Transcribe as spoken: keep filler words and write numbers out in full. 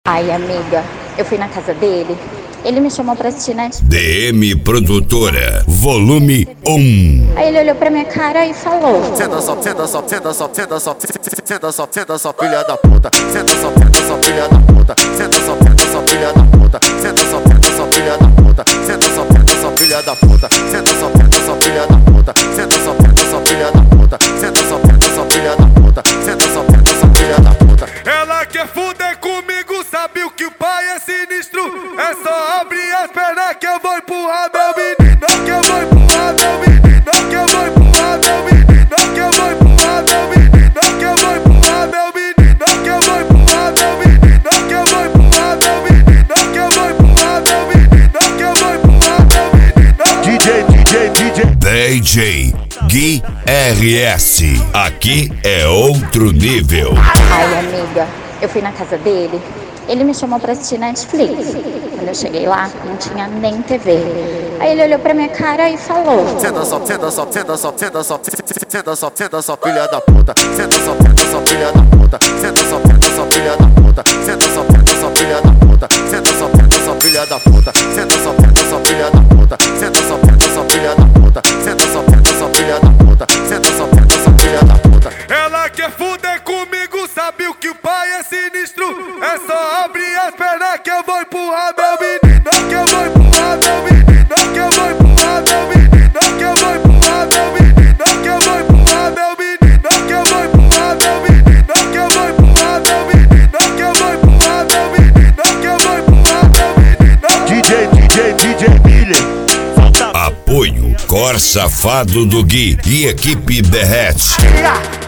Ai, amiga, eu fui na casa dele, ele me chamou pra assistir Netflix. D M Produtora, volume um. Aí ele olhou pra minha cara e falou: Senta só, senta só, senta só, senta só, senta só, senta só, filha da puta. Senta só, senta só, filha da puta. Senta só, senta só, filha da puta. Senta só, senta só, filha da puta. Senta só, senta só, filha da puta. Senta só, senta só, filha da puta. Senta só, senta só, filha da puta. Senta só, senta só, filha da puta. Senta só, senta só, filha da puta. Ela quer fuder comigo, sabe o que o pai é sinistro? É só abrir as pernas que eu vou empurrar meu menino, que eu vou empurrar meu menino, que eu vou empurrar meu menino, que eu vou empurrar meu menino, que eu vou empurrar meu menino, que eu vou empurrar meu menino, que eu vou empurrar meu menino, que eu vou empurrar meu menino, que eu vou empurrar meu menino. D J, D J, D J D J Gui R S. Aqui é outro nível. Ai, amiga, eu fui na casa dele, ele me chamou pra assistir Netflix. Quando eu cheguei lá, não tinha nem T V. Aí ele olhou pra minha cara e falou: Senta só, senta só, senta só, senta só, senta só, senta só, filha da puta. Senta só, senta só, filha da puta. Senta só, senta só, filha da puta. Senta só, senta só, filha da puta. Senta só, senta só, filha da puta. Senta só, senta só, filha da puta. Senta só, senta só, filha da puta. Senta só, senta só, filha da puta. Senta só, senta só, filha da puta. Ela quer fuder comigo, sabe o que o pai é sinistro? É só abrir as pernas que eu vou empurrar meu menino, que eu vou empurrar meu menino, que eu vou empurrar meu menino, que eu vou empurrar meu menino, que eu vou empurrar meu menino, que eu vou empurrar meu menino, que eu vou empurrar meu menino, que eu vou empurrar meu menino, que eu vou empurrar meu menino. D J, D J, D J Billy. Apoio Cor Safado do Gui e equipe Derrete.